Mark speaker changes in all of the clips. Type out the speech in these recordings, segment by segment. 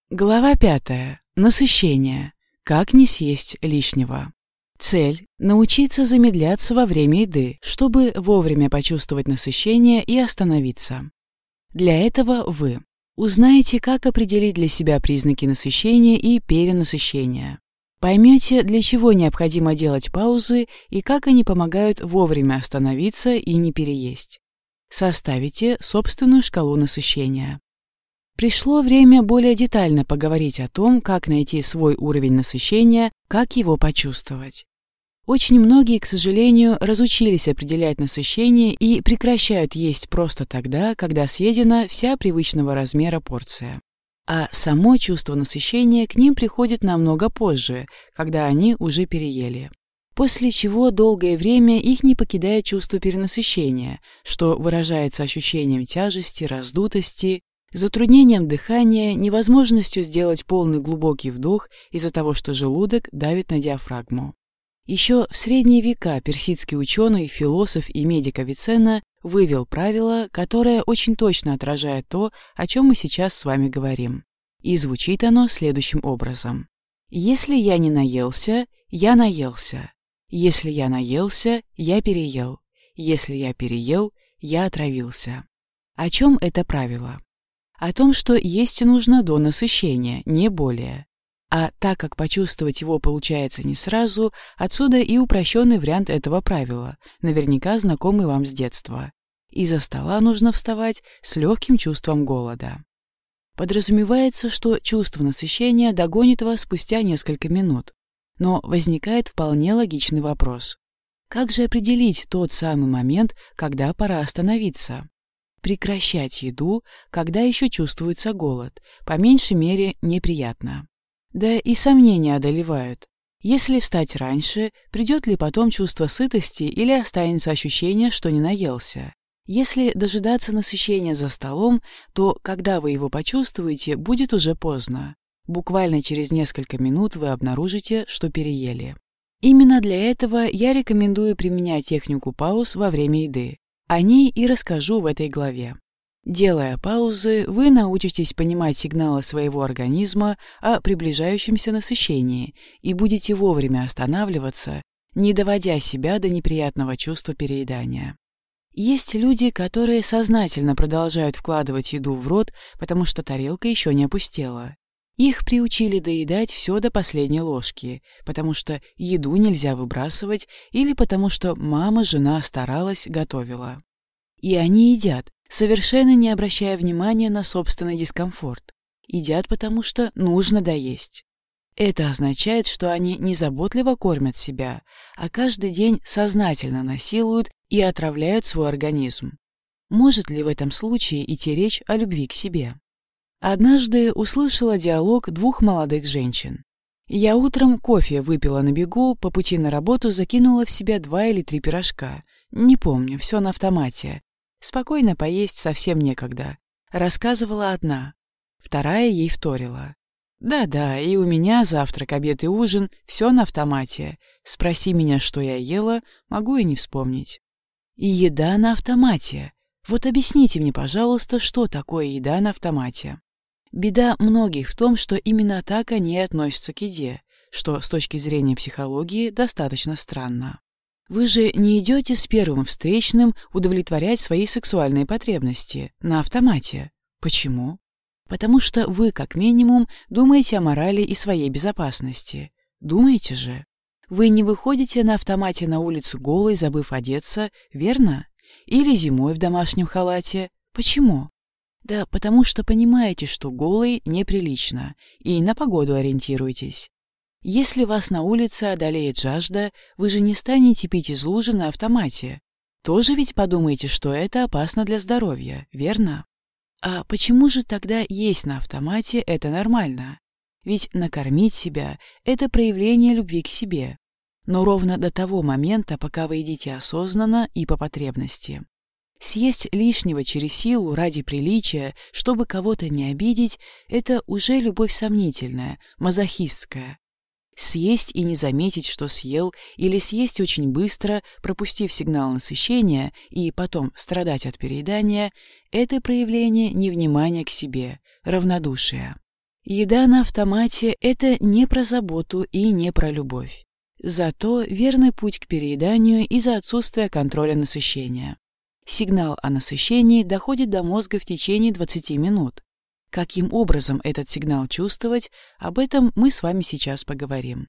Speaker 1: Глава 5. Насыщение. Как не съесть лишнего. Цель – научиться замедляться во время еды, чтобы вовремя почувствовать насыщение и остановиться. Для этого вы узнаете, как определить для себя признаки насыщения и перенасыщения. Поймете, для чего необходимо делать паузы и как они помогают вовремя остановиться и не переесть. Составите собственную шкалу насыщения. Пришло время более детально поговорить о том, как найти свой уровень насыщения, как его почувствовать. Очень многие, к сожалению, разучились определять насыщение и прекращают есть просто тогда, когда съедена вся привычного размера порция. А само чувство насыщения к ним приходит намного позже, когда они уже переели. После чего долгое время их не покидает чувство перенасыщения, что выражается ощущением тяжести, раздутости, затруднением дыхания, невозможностью сделать полный глубокий вдох из-за того, что желудок давит на диафрагму. Еще в средние века персидский ученый, философ и медик Авиценна вывел правило, которое очень точно отражает то, о чем мы сейчас с вами говорим. И звучит оно следующим образом. «Если я не наелся, я наелся. Если я наелся, я переел. Если я переел, я отравился». О чем это правило? О том, что есть нужно до насыщения, не более. А так как почувствовать его получается не сразу, отсюда и упрощенный вариант этого правила, наверняка знакомый вам с детства. Из-за стола нужно вставать с легким чувством голода. Подразумевается, что чувство насыщения догонит вас спустя несколько минут. Но возникает вполне логичный вопрос. Как же определить тот самый момент, когда пора остановиться? Прекращать еду, когда еще чувствуется голод, по меньшей мере неприятно. Да и сомнения одолевают. Если встать раньше, придет ли потом чувство сытости или останется ощущение, что не наелся? Если дожидаться насыщения за столом, то, когда вы его почувствуете, будет уже поздно. Буквально через несколько минут вы обнаружите, что переели. Именно для этого я рекомендую применять технику пауз во время еды. О ней и расскажу в этой главе. Делая паузы, вы научитесь понимать сигналы своего организма о приближающемся насыщении и будете вовремя останавливаться, не доводя себя до неприятного чувства переедания. Есть люди, которые сознательно продолжают вкладывать еду в рот, потому что тарелка еще не опустела. Их приучили доедать все до последней ложки, потому что еду нельзя выбрасывать или потому что мама, жена старалась, готовила. И они едят, совершенно не обращая внимания на собственный дискомфорт. Едят, потому что нужно доесть. Это означает, что они не заботливо кормят себя, а каждый день сознательно насилуют и отравляют свой организм. Может ли в этом случае идти речь о любви к себе? Однажды услышала диалог двух молодых женщин. Я утром кофе выпила на бегу, по пути на работу закинула в себя 2 или 3 пирожка. Не помню, все на автомате. Спокойно поесть совсем некогда. Рассказывала одна. Вторая ей вторила. Да-да, и у меня завтрак, обед и ужин, все на автомате. Спроси меня, что я ела, могу и не вспомнить. И еда на автомате. Вот объясните мне, пожалуйста, что такое еда на автомате. Беда многих в том, что именно так они и относятся к еде, что с точки зрения психологии достаточно странно. Вы же не идете с первым встречным удовлетворять свои сексуальные потребности на автомате. Почему? Потому что вы, как минимум, думаете о морали и своей безопасности. Думаете же? Вы не выходите на автомате на улицу голой, забыв одеться, верно? Или зимой в домашнем халате. Почему? Да потому что понимаете, что голый неприлично, и на погоду ориентируетесь. Если вас на улице одолеет жажда, вы же не станете пить из лужи на автомате. Тоже ведь подумаете, что это опасно для здоровья, верно? А почему же тогда есть на автомате это нормально? Ведь накормить себя – это проявление любви к себе. Но ровно до того момента, пока вы едите осознанно и по потребности. Съесть лишнего через силу ради приличия, чтобы кого-то не обидеть, это уже любовь сомнительная, мазохистская. Съесть и не заметить, что съел, или съесть очень быстро, пропустив сигнал насыщения, и потом страдать от переедания – это проявление невнимания к себе, равнодушия. Еда на автомате – это не про заботу и не про любовь. Зато верный путь к перееданию из-за отсутствия контроля насыщения. Сигнал о насыщении доходит до мозга в течение 20 минут. Каким образом этот сигнал чувствовать, об этом мы с вами сейчас поговорим.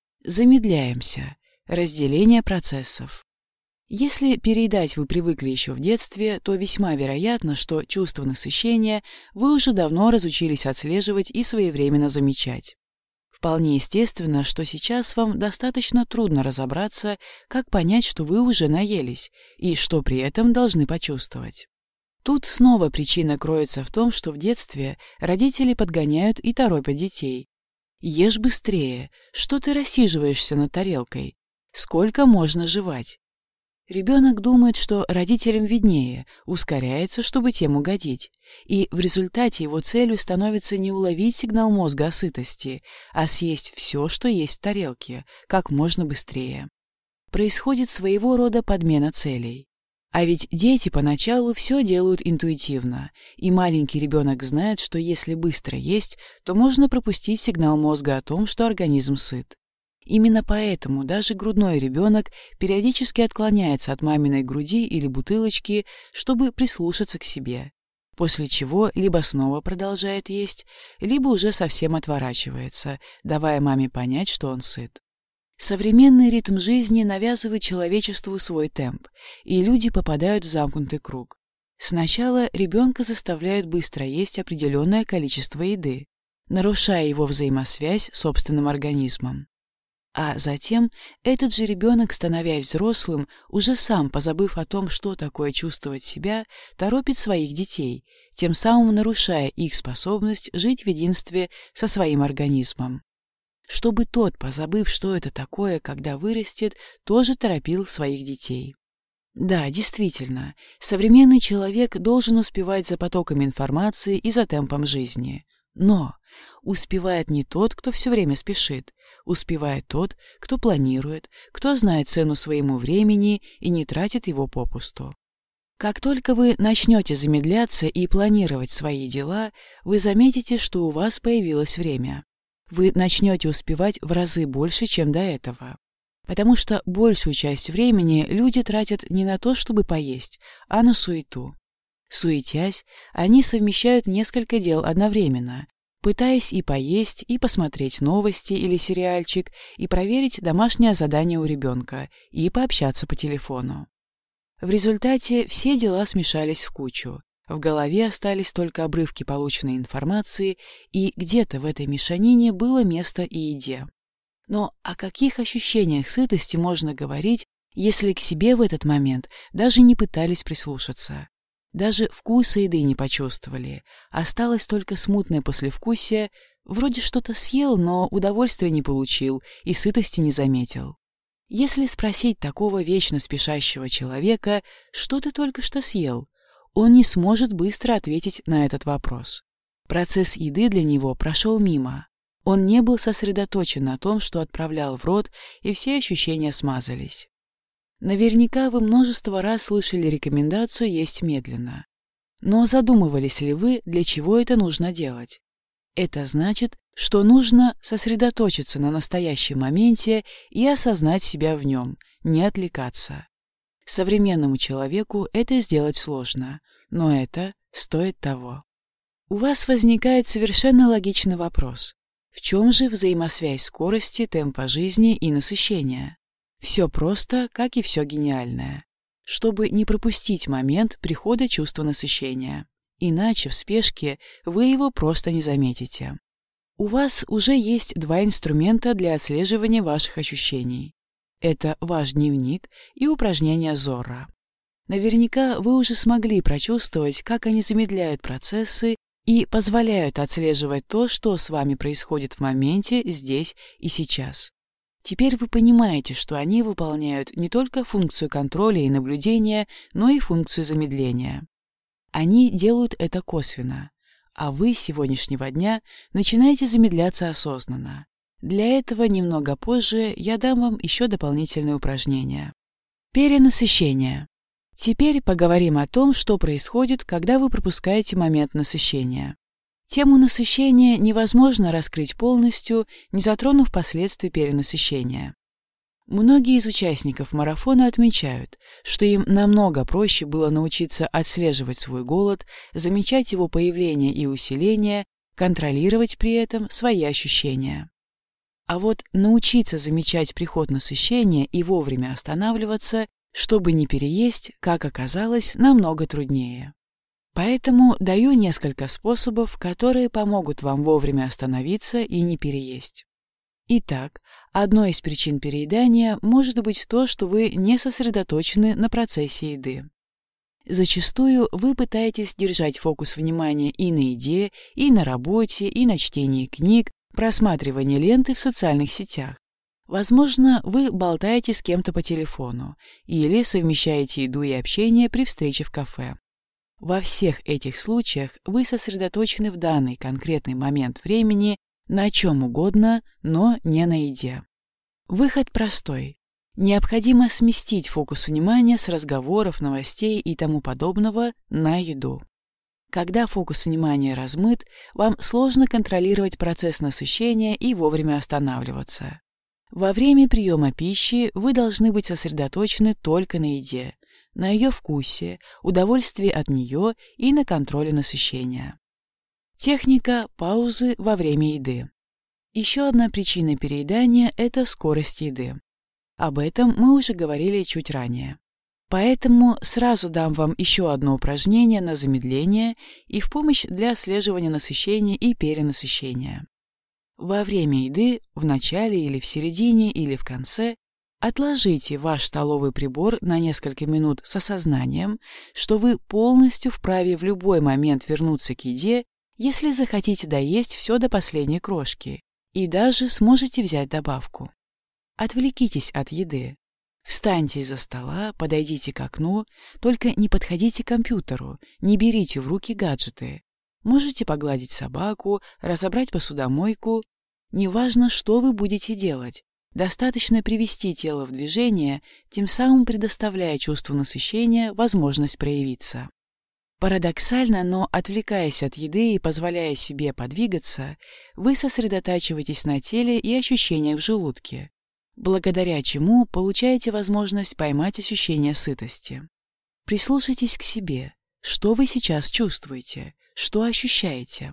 Speaker 1: Замедляемся. Разделение процессов. Если переедать вы привыкли еще в детстве, то весьма вероятно, что чувство насыщения вы уже давно разучились отслеживать и своевременно замечать. Вполне естественно, что сейчас вам достаточно трудно разобраться, как понять, что вы уже наелись, и что при этом должны почувствовать. Тут снова причина кроется в том, что в детстве родители подгоняют и торопят детей. «Ешь быстрее! Что ты рассиживаешься над тарелкой? Сколько можно жевать?» Ребенок думает, что родителям виднее, ускоряется, чтобы тем угодить, и в результате его целью становится не уловить сигнал мозга о сытости, а съесть все, что есть в тарелке, как можно быстрее. Происходит своего рода подмена целей. А ведь дети поначалу все делают интуитивно, и маленький ребенок знает, что если быстро есть, то можно пропустить сигнал мозга о том, что организм сыт. Именно поэтому даже грудной ребенок периодически отклоняется от маминой груди или бутылочки, чтобы прислушаться к себе, после чего либо снова продолжает есть, либо уже совсем отворачивается, давая маме понять, что он сыт. Современный ритм жизни навязывает человечеству свой темп, и люди попадают в замкнутый круг. Сначала ребенка заставляют быстро есть определенное количество еды, нарушая его взаимосвязь с собственным организмом. А затем этот же ребенок, становясь взрослым, уже сам, позабыв о том, что такое чувствовать себя, торопит своих детей, тем самым нарушая их способность жить в единстве со своим организмом. Чтобы тот, позабыв, что это такое, когда вырастет, тоже торопил своих детей. Да, действительно, современный человек должен успевать за потоками информации и за темпом жизни. Но успевает не тот, кто все время спешит, успевает тот, кто планирует, кто знает цену своему времени и не тратит его попусту. Как только вы начнете замедляться и планировать свои дела, вы заметите, что у вас появилось время. Вы начнете успевать в разы больше, чем до этого. Потому что большую часть времени люди тратят не на то, чтобы поесть, а на суету. Суетясь, они совмещают несколько дел одновременно, пытаясь и поесть, и посмотреть новости или сериальчик, и проверить домашнее задание у ребенка, и пообщаться по телефону. В результате все дела смешались в кучу. В голове остались только обрывки полученной информации, и где-то в этой мешанине было место и еде. Но о каких ощущениях сытости можно говорить, если к себе в этот момент даже не пытались прислушаться? Даже вкуса еды не почувствовали, осталось только смутное послевкусие, вроде что-то съел, но удовольствия не получил и сытости не заметил. Если спросить такого вечно спешащего человека, что ты только что съел, он не сможет быстро ответить на этот вопрос. Процесс еды для него прошел мимо. Он не был сосредоточен на том, что отправлял в рот, и все ощущения смазались. Наверняка вы множество раз слышали рекомендацию есть медленно. Но задумывались ли вы, для чего это нужно делать? Это значит, что нужно сосредоточиться на настоящем моменте и осознать себя в нем, не отвлекаться. Современному человеку это сделать сложно, но это стоит того. У вас возникает совершенно логичный вопрос. В чем же взаимосвязь скорости, темпа жизни и насыщения? Все просто, как и все гениальное. Чтобы не пропустить момент прихода чувства насыщения. Иначе в спешке вы его просто не заметите. У вас уже есть два инструмента для отслеживания ваших ощущений. Это ваш дневник и упражнения Зорро. Наверняка вы уже смогли прочувствовать, как они замедляют процессы и позволяют отслеживать то, что с вами происходит в моменте, здесь и сейчас. Теперь вы понимаете, что они выполняют не только функцию контроля и наблюдения, но и функцию замедления. Они делают это косвенно, а вы с сегодняшнего дня начинаете замедляться осознанно. Для этого немного позже я дам вам еще дополнительные упражнения. Перенасыщение. Теперь поговорим о том, что происходит, когда вы пропускаете момент насыщения. Тему насыщения невозможно раскрыть полностью, не затронув последствий перенасыщения. Многие из участников марафона отмечают, что им намного проще было научиться отслеживать свой голод, замечать его появление и усиление, контролировать при этом свои ощущения. А вот научиться замечать приход насыщения и вовремя останавливаться, чтобы не переесть, как оказалось, намного труднее. Поэтому даю несколько способов, которые помогут вам вовремя остановиться и не переесть. Итак, одной из причин переедания может быть то, что вы не сосредоточены на процессе еды. Зачастую вы пытаетесь держать фокус внимания и на еде, и на работе, и на чтении книг, просматривании ленты в социальных сетях. Возможно, вы болтаете с кем-то по телефону или совмещаете еду и общение при встрече в кафе. Во всех этих случаях вы сосредоточены в данный конкретный момент времени на чем угодно, но не на еде. Выход простой. Необходимо сместить фокус внимания с разговоров, новостей и тому подобного на еду. Когда фокус внимания размыт, вам сложно контролировать процесс насыщения и вовремя останавливаться. Во время приема пищи вы должны быть сосредоточены только на еде, на ее вкусе, удовольствии от нее и на контроле насыщения. Техника паузы во время еды. Еще одна причина переедания – это скорость еды. Об этом мы уже говорили чуть ранее. Поэтому сразу дам вам еще одно упражнение на замедление и в помощь для отслеживания насыщения и перенасыщения. Во время еды, в начале или в середине или в конце, отложите ваш столовый прибор на несколько минут с осознанием, что вы полностью вправе в любой момент вернуться к еде, если захотите доесть все до последней крошки, и даже сможете взять добавку. Отвлекитесь от еды. Встаньте из-за стола, подойдите к окну, только не подходите к компьютеру, не берите в руки гаджеты. Можете погладить собаку, разобрать посудомойку. Неважно, что вы будете делать, достаточно привести тело в движение, тем самым предоставляя чувству насыщения возможность проявиться. Парадоксально, но отвлекаясь от еды и позволяя себе подвигаться, вы сосредотачиваетесь на теле и ощущениях в желудке, благодаря чему получаете возможность поймать ощущение сытости. Прислушайтесь к себе, что вы сейчас чувствуете, что ощущаете.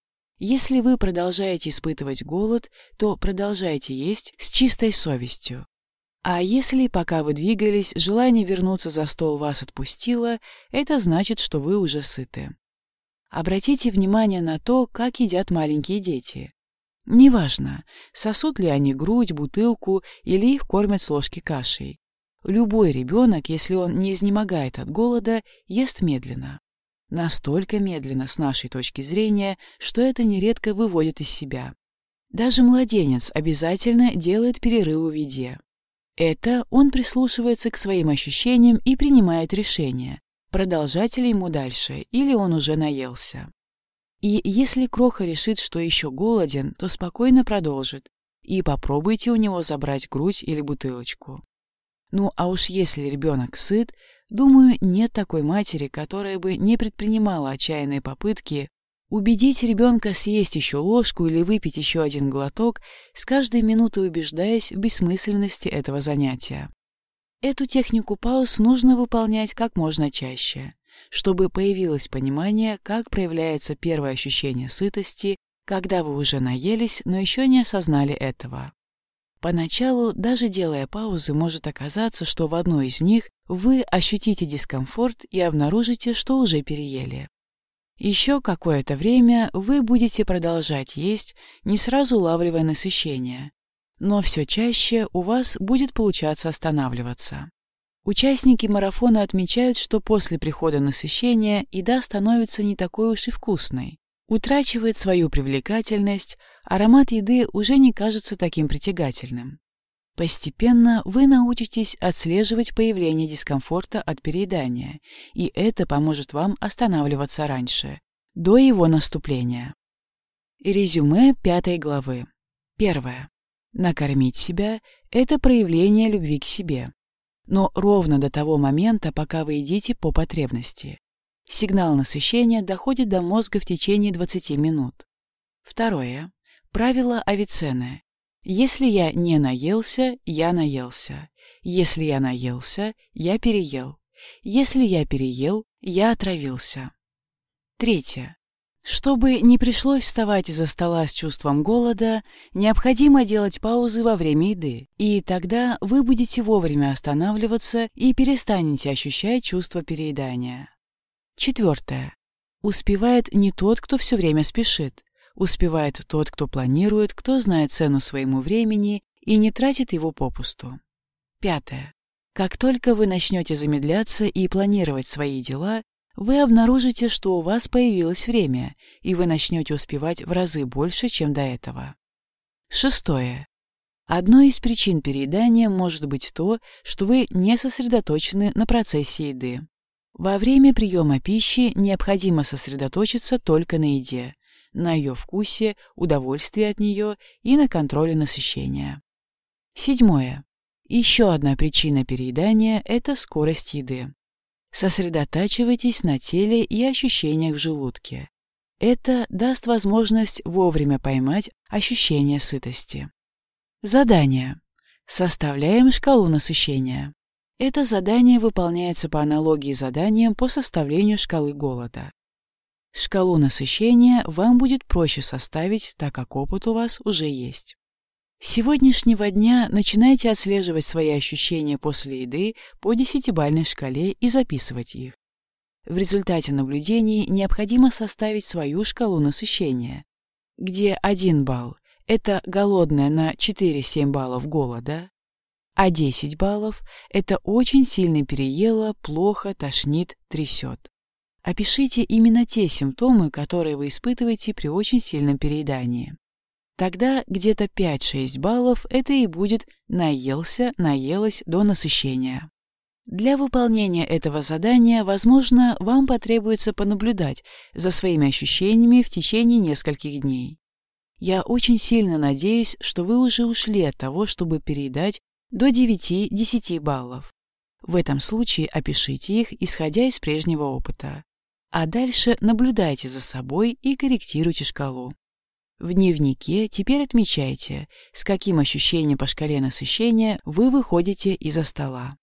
Speaker 1: Если вы продолжаете испытывать голод, то продолжайте есть с чистой совестью. А если, пока вы двигались, желание вернуться за стол вас отпустило, это значит, что вы уже сыты. Обратите внимание на то, как едят маленькие дети. Неважно, сосут ли они грудь, бутылку или их кормят с ложки кашей. Любой ребенок, если он не изнемогает от голода, ест медленно. Настолько медленно, с нашей точки зрения, что это нередко выводит из себя. Даже младенец обязательно делает перерывы в еде. Это он прислушивается к своим ощущениям и принимает решение, продолжать ли ему дальше, или он уже наелся. И если кроха решит, что еще голоден, то спокойно продолжит, и попробуйте у него забрать грудь или бутылочку. Ну а уж если ребенок сыт, думаю, нет такой матери, которая бы не предпринимала отчаянные попытки убедить ребенка съесть еще ложку или выпить еще один глоток, с каждой минутой убеждаясь в бессмысленности этого занятия. Эту технику пауз нужно выполнять как можно чаще, чтобы появилось понимание, как проявляется первое ощущение сытости, когда вы уже наелись, но еще не осознали этого. Поначалу, даже делая паузы, может оказаться, что в одной из них вы ощутите дискомфорт и обнаружите, что уже переели. Еще какое-то время вы будете продолжать есть, не сразу улавливая насыщение, но все чаще у вас будет получаться останавливаться. Участники марафона отмечают, что после прихода насыщения еда становится не такой уж и вкусной, утрачивает свою привлекательность, аромат еды уже не кажется таким притягательным. Постепенно вы научитесь отслеживать появление дискомфорта от переедания, и это поможет вам останавливаться раньше, до его наступления. Резюме 5 главы. 1. Накормить себя – это проявление любви к себе. Но ровно до того момента, пока вы едите по потребности. Сигнал насыщения доходит до мозга в течение 20 минут. Второе. Правило Авиценны. Если я не наелся, я наелся. Если я наелся, я переел. Если я переел, я отравился. Третье. Чтобы не пришлось вставать из-за стола с чувством голода, необходимо делать паузы во время еды, и тогда вы будете вовремя останавливаться и перестанете ощущать чувство переедания. Четвертое. Успевает не тот, кто все время спешит. Успевает тот, кто планирует, кто знает цену своему времени и не тратит его попусту. Пятое. Как только вы начнете замедляться и планировать свои дела, вы обнаружите, что у вас появилось время, и вы начнете успевать в разы больше, чем до этого. Шестое. Одной из причин переедания может быть то, что вы не сосредоточены на процессе еды. Во время приема пищи необходимо сосредоточиться только на еде, на ее вкусе, удовольствии от нее и на контроле насыщения. Седьмое. Еще одна причина переедания – это скорость еды. Сосредотачивайтесь на теле и ощущениях в желудке. Это даст возможность вовремя поймать ощущение сытости. Задание. Составляем шкалу насыщения. Это задание выполняется по аналогии с заданием по составлению шкалы голода. Шкалу насыщения вам будет проще составить, так как опыт у вас уже есть. С сегодняшнего дня начинайте отслеживать свои ощущения после еды по 10-бальной шкале и записывать их. В результате наблюдений необходимо составить свою шкалу насыщения, где 1 балл – это голодное на 4-7 баллов голода, а 10 баллов – это очень сильно переела, плохо, тошнит, трясет. Опишите именно те симптомы, которые вы испытываете при очень сильном переедании. Тогда где-то 5-6 баллов это и будет наелся, наелась до насыщения. Для выполнения этого задания, возможно, вам потребуется понаблюдать за своими ощущениями в течение нескольких дней. Я очень сильно надеюсь, что вы уже ушли от того, чтобы переедать до 9-10 баллов. В этом случае опишите их, исходя из прежнего опыта. А дальше наблюдайте за собой и корректируйте шкалу. В дневнике теперь отмечайте, с каким ощущением по шкале насыщения вы выходите из-за стола.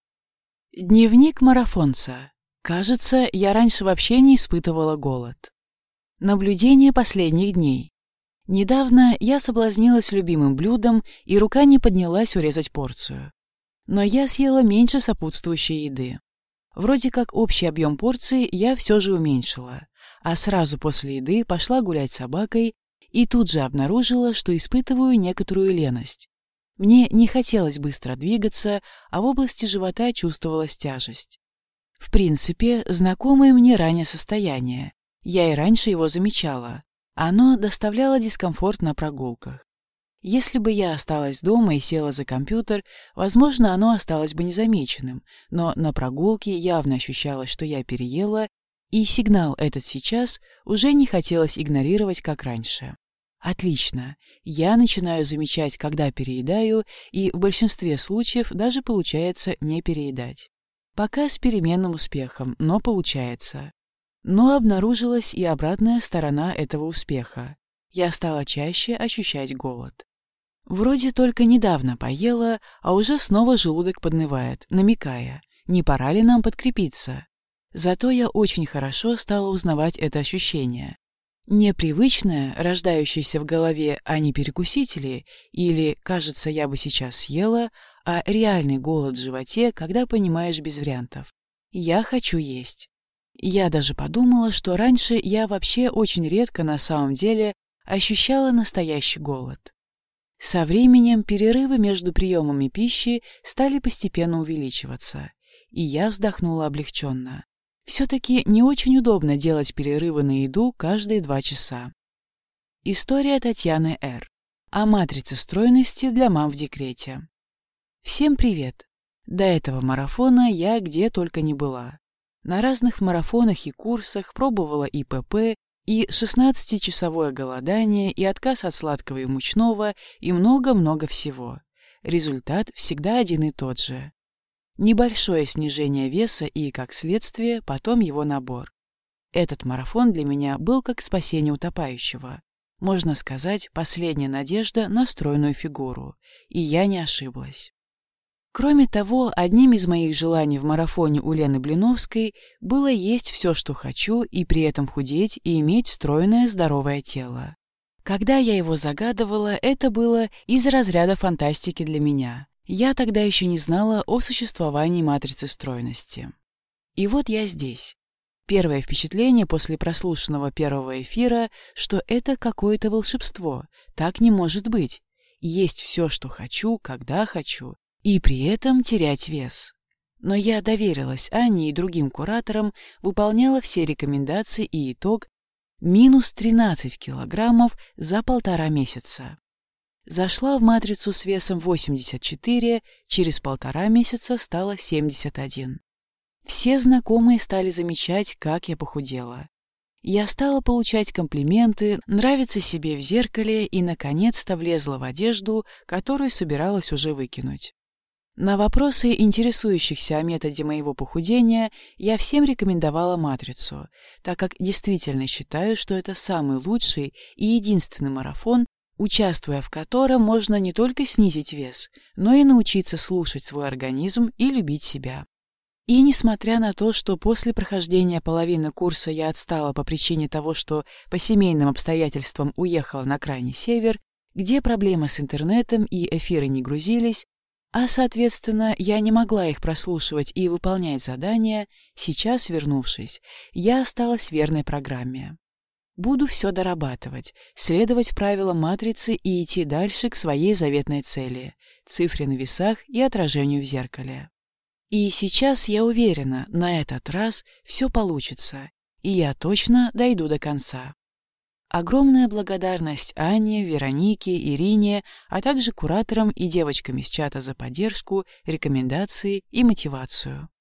Speaker 1: Дневник марафонца. Кажется, я раньше вообще не испытывала голод. Наблюдение последних дней. Недавно я соблазнилась любимым блюдом, и рука не поднялась урезать порцию. Но я съела меньше сопутствующей еды. Вроде как общий объем порции я все же уменьшила, а сразу после еды пошла гулять с собакой и тут же обнаружила, что испытываю некоторую леность. Мне не хотелось быстро двигаться, а в области живота чувствовалась тяжесть. В принципе, знакомое мне ранее состояние. Я и раньше его замечала. Оно доставляло дискомфорт на прогулках. Если бы я осталась дома и села за компьютер, возможно, оно осталось бы незамеченным, но на прогулке явно ощущалось, что я переела, и сигнал этот сейчас уже не хотелось игнорировать, как раньше. Отлично. Я начинаю замечать, когда переедаю, и в большинстве случаев даже получается не переедать. Пока с переменным успехом, но получается. Но обнаружилась и обратная сторона этого успеха. Я стала чаще ощущать голод. Вроде только недавно поела, а уже снова желудок поднывает, намекая, не пора ли нам подкрепиться. Зато я очень хорошо стала узнавать это ощущение. Непривычное, рождающееся в голове «а не перекусить ли?» или «кажется, я бы сейчас съела», а реальный голод в животе, когда понимаешь без вариантов. Я хочу есть. Я даже подумала, что раньше я вообще очень редко на самом деле ощущала настоящий голод. Со временем перерывы между приемами пищи стали постепенно увеличиваться, и я вздохнула облегченно. Все-таки не очень удобно делать перерывы на еду каждые 2 часа. История Татьяны Р. О матрице стройности для мам в декрете. Всем привет! До этого марафона я где только не была. На разных марафонах и курсах пробовала и ПП, и 16-часовое голодание, и отказ от сладкого и мучного, и много-много всего. Результат всегда один и тот же. Небольшое снижение веса и, как следствие, потом его набор. Этот марафон для меня был как спасение утопающего. Можно сказать, последняя надежда на стройную фигуру. И я не ошиблась. Кроме того, одним из моих желаний в марафоне у Лены Блиновской было есть все, что хочу, и при этом худеть и иметь стройное здоровое тело. Когда я его загадывала, это было из разряда фантастики для меня. Я тогда еще не знала о существовании матрицы стройности. И вот я здесь. Первое впечатление после прослушанного первого эфира, что это какое-то волшебство. Так не может быть. Есть все, что хочу, когда хочу, и при этом терять вес. Но я доверилась Ане и другим кураторам, выполняла все рекомендации, и итог – минус 13 килограммов за 1,5 месяца. Зашла в матрицу с весом 84, через 1,5 месяца стало 71. Все знакомые стали замечать, как я похудела. Я стала получать комплименты, нравиться себе в зеркале и, наконец-то, влезла в одежду, которую собиралась уже выкинуть. На вопросы интересующихся о методе моего похудения я всем рекомендовала матрицу, так как действительно считаю, что это самый лучший и единственный марафон, участвуя в котором можно не только снизить вес, но и научиться слушать свой организм и любить себя. И несмотря на то, что после прохождения половины курса я отстала по причине того, что по семейным обстоятельствам уехала на крайний север, где проблемы с интернетом и эфиры не грузились, а, соответственно, я не могла их прослушивать и выполнять задания, сейчас, вернувшись, я осталась верной программе. Буду все дорабатывать, следовать правилам матрицы и идти дальше к своей заветной цели – цифре на весах и отражению в зеркале. И сейчас я уверена, на этот раз все получится, и я точно дойду до конца. Огромная благодарность Ане, Веронике, Ирине, а также кураторам и девочкам из чата за поддержку, рекомендации и мотивацию.